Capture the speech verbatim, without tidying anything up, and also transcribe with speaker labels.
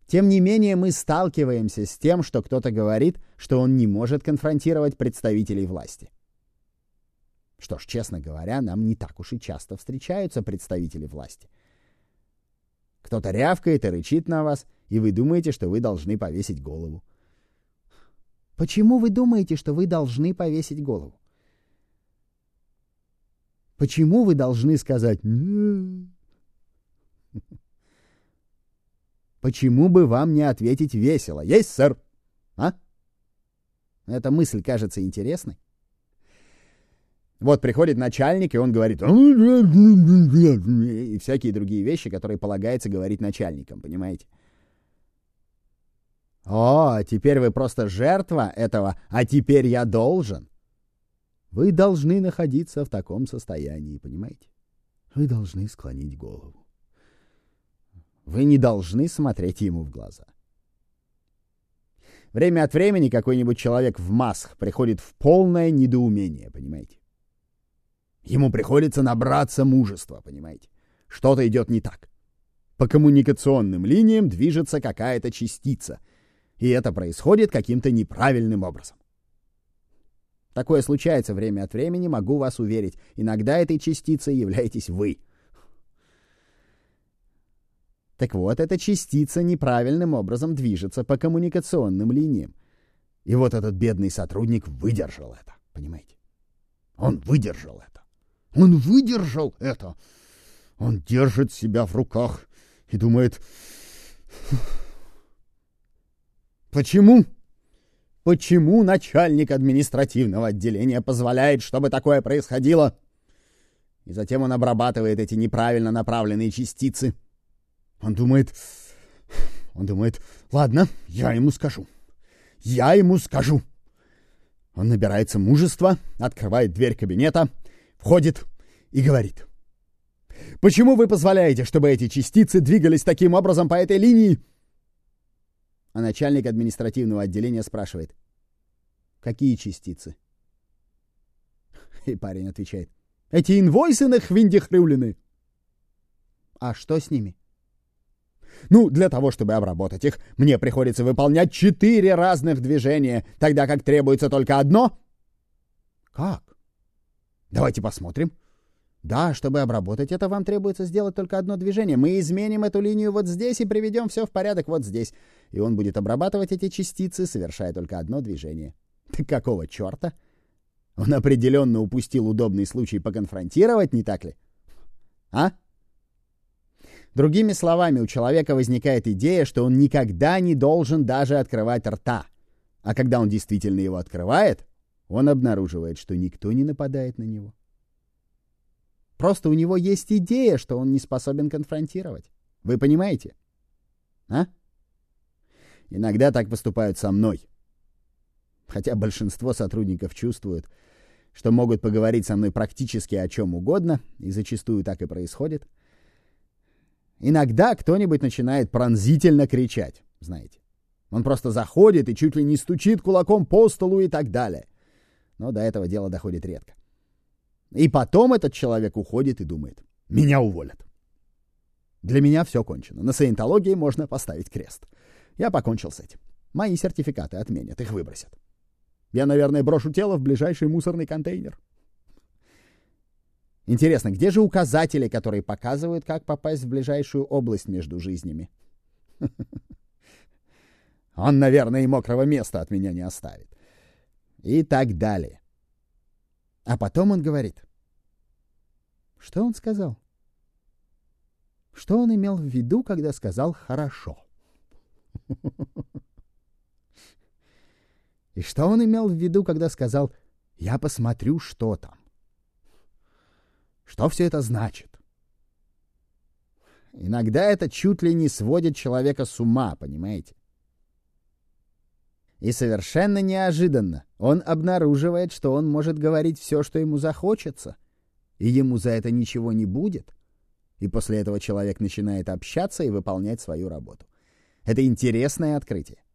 Speaker 1: Тем не менее, мы сталкиваемся с тем, что кто-то говорит, что он не может конфронтировать представителей власти. Что ж, честно говоря, нам не так уж и часто встречаются представители власти. Кто-то рявкает и рычит на вас, и вы думаете, что вы должны повесить голову. Почему вы думаете, что вы должны повесить голову? Почему вы должны сказать «нет»? Почему бы вам не ответить весело? Есть, сэр. А? Эта мысль кажется интересной. Вот приходит начальник, и он говорит и всякие другие вещи, которые полагается говорить начальникам, понимаете? О, теперь вы просто жертва этого, а теперь я должен. Вы должны находиться в таком состоянии, понимаете? Вы должны склонить голову. Вы не должны смотреть ему в глаза. Время от времени какой-нибудь человек в масках приходит в полное недоумение, понимаете? Ему приходится набраться мужества, понимаете? Что-то идет не так. По коммуникационным линиям движется какая-то частица, и это происходит каким-то неправильным образом. Такое случается время от времени, могу вас уверить. Иногда этой частицей являетесь вы. Так вот, эта частица неправильным образом движется по коммуникационным линиям. И вот этот бедный сотрудник выдержал это, понимаете? Он выдержал это. Он выдержал это. Он держит себя в руках и думает... Почему? Почему начальник административного отделения позволяет, чтобы такое происходило? И затем он обрабатывает эти неправильно направленные частицы. Он думает... Он думает, ладно, я ему скажу. Я ему скажу. Он набирается мужества, открывает дверь кабинета, входит и говорит. Почему вы позволяете, чтобы эти частицы двигались таким образом по этой линии? А начальник административного отделения спрашивает. Какие частицы? И парень отвечает. Эти инвойсы на хвиндихрюлины. А что с ними? Ну, для того, чтобы обработать их, мне приходится выполнять четыре разных движения, тогда как требуется только одно. Как? Давайте посмотрим. Да, чтобы обработать это, вам требуется сделать только одно движение. Мы изменим эту линию вот здесь и приведем все в порядок вот здесь. И он будет обрабатывать эти частицы, совершая только одно движение. Так какого черта? Он определенно упустил удобный случай поконфронтировать, не так ли? А? Другими словами, у человека возникает идея, что он никогда не должен даже открывать рта. А когда он действительно его открывает, он обнаруживает, что никто не нападает на него. Просто у него есть идея, что он не способен конфронтировать. Вы понимаете? А? Иногда так поступают со мной. Хотя большинство сотрудников чувствуют, что могут поговорить со мной практически о чем угодно, и зачастую так и происходит. Иногда кто-нибудь начинает пронзительно кричать, знаете. Он просто заходит и чуть ли не стучит кулаком по столу и так далее. Но до этого дело доходит редко. И потом этот человек уходит и думает, меня уволят. Для меня все кончено. На саентологии можно поставить крест. Я покончил с этим. Мои сертификаты отменят, их выбросят. Я, наверное, брошу тело в ближайший мусорный контейнер. Интересно, где же указатели, которые показывают, как попасть в ближайшую область между жизнями? Он, наверное, и мокрого места от меня не оставит. И так далее. А потом он говорит. Что он сказал? Что он имел в виду, когда сказал «хорошо»? И что он имел в виду, когда сказал «я посмотрю, что там»? Что все это значит? Иногда это чуть ли не сводит человека с ума, понимаете? И совершенно неожиданно он обнаруживает, что он может говорить все, что ему захочется, и ему за это ничего не будет. И после этого человек начинает общаться и выполнять свою работу. Это интересное открытие.